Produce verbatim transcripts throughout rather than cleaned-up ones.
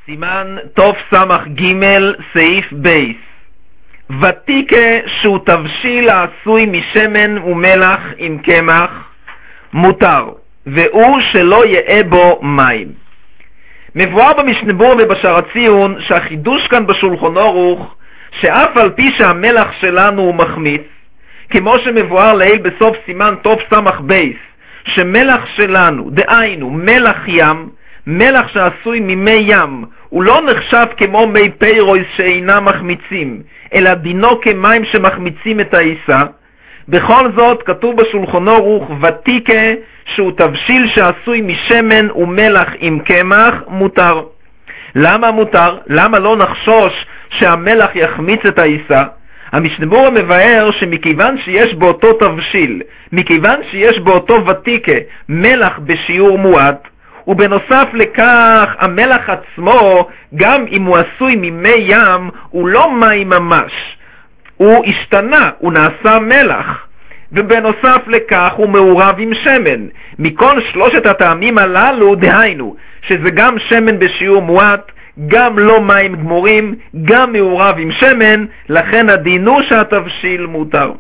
סימן תוף סמך ג' סעיף בייס. ותיקה שהוא תבשיל העשוי משמן ומלח עם קמח מותר, והוא שלא יהיה בו מים. מבואר במשנה ברורה ובשער הציון שהחידוש כאן בשולחן ערוך שאף על פי שהמלח שלנו הוא מחמיץ, כמו שמבואר לעיל בסוף סימן תוף סמך בייס, שמלח שלנו, דהיינו מלח ים, מלח שעשוי ממי ים, הוא לא נחשב כמו מי פיירויס שאינם מחמיצים, אלא דינו כמים שמחמיצים את העיסה. בכל זאת כתוב בשולחן ערוך ותיקה שהוא תבשיל שעשוי משמן ומלח עם קמח מותר. למה מותר? למה לא נחשוש שהמלח יחמיץ את העיסה? המשנה ברורה מבאר שמכיוון שיש באותו תבשיל, מכיוון שיש באותו ותיקה מלח בשיעור מועט, ובנוסף לכך המלח עצמו, גם אם הוא עשוי ממי ים, הוא לא מים ממש, הוא השתנה, הוא נעשה מלח, ובנוסף לכך הוא מעורב עם שמן. מכל שלושת הטעמים הללו, דהיינו שזה גם שמן בשיעור מועט, גם לא מים גמורים, גם מעורב עם שמן, לכן הדינו שהתבשיל מותר.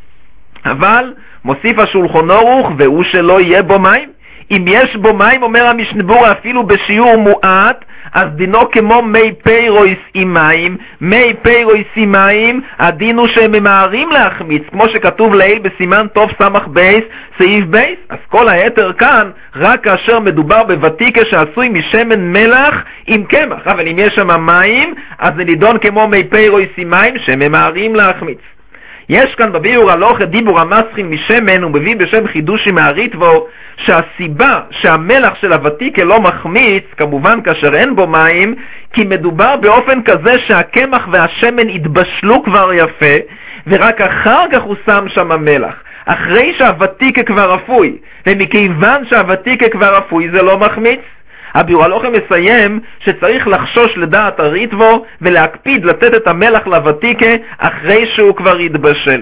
אבל מוסיף השולחן ערוך והוא שלא יהיה בו מים. אם יש בו מים, אומר המשנה ברורה, אפילו בשיעור מועט, אז דינו כמו מי פיירויס עם מים. מי פיירויס עם מים, הדין הוא שהם ממהרים להחמיץ, כמו שכתוב לעיל בסימן תוף סמך בייס סעיף בייס. אז כל היתר כאן רק כאשר מדובר בוותיקה שעשוי משמן מלח עם קמח, אבל אם יש שם מים, אז זה נידון כמו מי פיירויס עם מים שממהרים להחמיץ. יש כאן בביאור הלוך דיבור המסחין משמן, הוא מביא בשם חידושי מהריטבו שהסיבה שהמלח של הוותיקה לא מחמיץ, כמובן כאשר אין בו מים, כי מדובר באופן כזה שהקמח והשמן התבשלו כבר יפה, ורק אחר כך הוא שם שם המלח, אחרי שהוותיקה כבר אפוי, ומכיוון שהוותיקה כבר אפוי זה לא מחמיץ. הביאור הלוכם מסיים שצריך לחשוש לדעת הריטבו ולהקפיד לתת את המלח לוותיקה אחרי שהוא כבר יתבשל.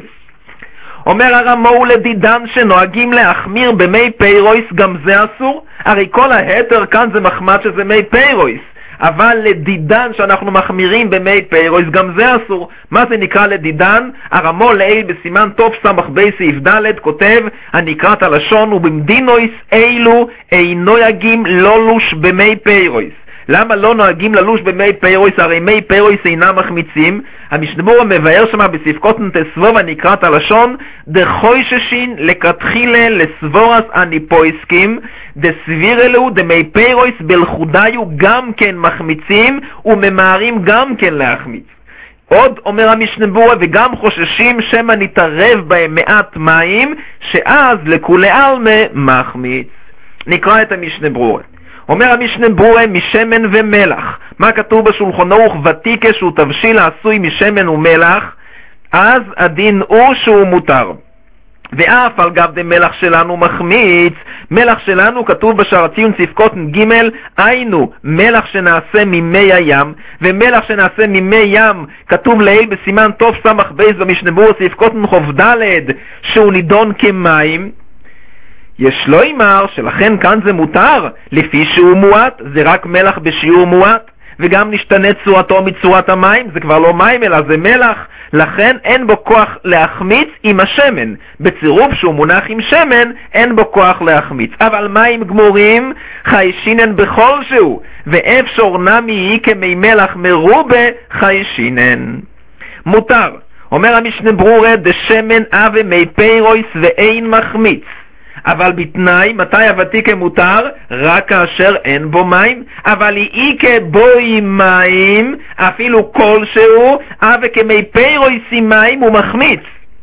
אומר הרמו לדידן שנוהגים להחמיר במי פיירויס, גם זה אסור. הרי כל ההתר כאן זה מחמד שזה מי פיירויס, אבל לדידן שאנחנו מחמירים במי פיירויס גם זה אסור. מה זה נקרא לדידן? הרמו לעיל בסימן תוף סמך בייס סעיף ד' כותב הנקראת הלשון ובמדינויס אילו אינו נוהגים לא לוש במי פיירויס. למה לא נוהגים ללוש במי פיירויס? הרי מי פיירויס אינם מחמיצים. המשנה ברורה מבאר שמה בספקותן תסבוב הנקראת הלשון דחויששין לכתחילה לסבורס הניפויסקים דסבירלו דמי פיירויס בלחודיו גם כן מחמיצים וממהרים גם כן להחמיץ. עוד אומר המשנה ברורה וגם חוששים שמא נתערב בהם מעט מים שאז לכולי עלמא מחמיץ. נקרא את המשנה ברורה. אומר המשנה ברורה משמן ומלח. מה כתוב בשולחן ערוך? ותיקה שהוא תבשיל העשוי משמן ומלח, אז הדין הוא שהוא מותר. ואף על גב דמלח שלנו מחמיץ. מלח שלנו כתוב בשער הציון ספקותן ג' היינו מלח שנעשה ממי הים, ומלח שנעשה ממי ים כתוב לעיל בסימן תוף סמך בייס במשנה ברורה ספקותן חוב ד' שהוא נידון כמים. יש לו אמר שלכן כאן זה מותר, לפי שהוא מועט, זה רק מלח בשיעור מועט, וגם נשתנה צורתו מצורת המים, זה כבר לא מים אלא זה מלח, לכן אין בו כוח להחמיץ עם השמן. בצירוף שהוא מונח עם שמן, אין בו כוח להחמיץ. אבל מים גמורים חיישינן בכל שהוא, ואפשר נמי היא כמי מלח מרובה חיישינן. מותר. אומר המשנה ברורה דשמן אבה מי פיירויס ואין מחמיץ. אבל בתנאי, מתי הוותיקה מותר? רק כאשר אין בו מים. אבל היא כבוי מים, אפילו כלשהו, אבל כמי פיירויס עם מים הוא מחמיץ.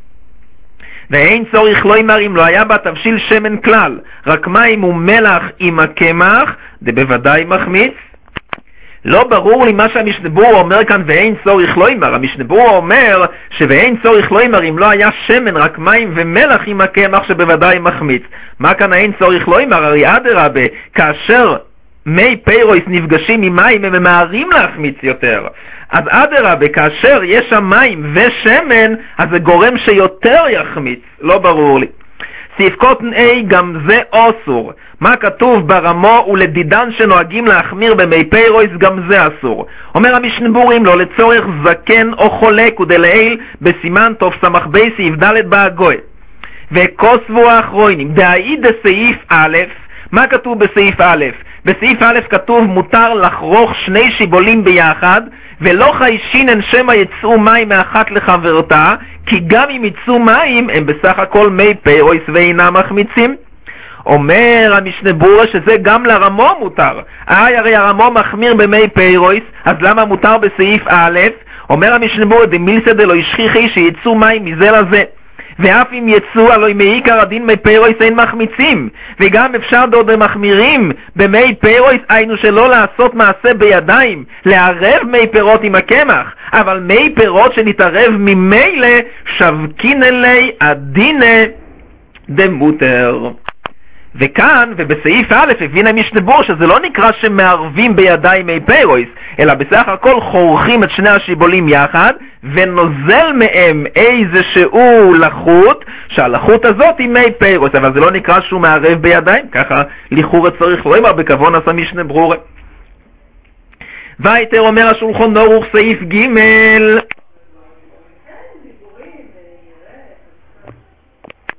ואין צורך לא אמר אם לא היה בה תבשיל שמן כלל, רק מים ומלח עם הקמח, זה בוודאי מחמיץ. לא ברור לי מה שהמשנה ברורה אומר כאן ואין צורך לא אמר. המשנה ברורה אומר שאין צורך לא אמר אם לא היה שמן רק מים ומלח עם הקמח שבוודאי מחמיץ. מה כאן אין צורך לא אמר? הרי אדרבה, כאשר מי פיירויס נפגשים עם מים הם ממהרים להחמיץ יותר. אז אדרבה, כאשר יש שם מים ושמן אז זה גורם שיותר יחמיץ. לא ברור לי. סעיף קוטן A גם זה אוסור. מה כתוב ברמו ולדידן שנוהגים להחמיר במי פיירויס, גם זה אסור. אומר המשנה בורים לא לצורך זקן או חולק ודלעיל בסימן תוף סמך בי סעיף ד' בהגוי. וכוסבו האחרונים דהאי דסעיף א', מה כתוב בסעיף א'? בסעיף א' כתוב מותר לחרוך שני שיבולים ביחד ולא חיישינן שמא יצאו מים מאחת לחברתה, כי גם אם יצאו מים הם בסך הכל מי פיירויס ואינם מחמיצים. אומר המשנה ברורה שזה גם לרמו מותר. איי, הרי הרמו מחמיר במי פיירויס, אז למה מותר בסעיף א'? אומר המשנה ברורה דמילסא דלא ישכיחי שיצאו מים מזה לזה, ואף אם יצאו הלוי מעיקר הדין מי פיירויס אין מחמיצים. וגם אפשר דוד מחמירים במי פיירויס, היינו שלא לעשות מעשה בידיים, לערב מי פירות עם הקמח, אבל מי פירות שנתערב ממילא שבקין אלי הדינה דמותר. וכאן ובסעיף א' הבין המשנה ברורה שזה לא נקרא שמערבים בידיים מי פיירויס, אלא בסך הכל חורכים את שני השיבולים יחד ונוזל מהם איזשהו לחוט, שהלחוט הזאת היא מי פיירויס, אבל זה לא נקרא שהוא מערב בידיים, ככה לכאורה צריך לומר בכוון עשה משנה ברורה. ויתר אומר השולחן ערוך סעיף ג'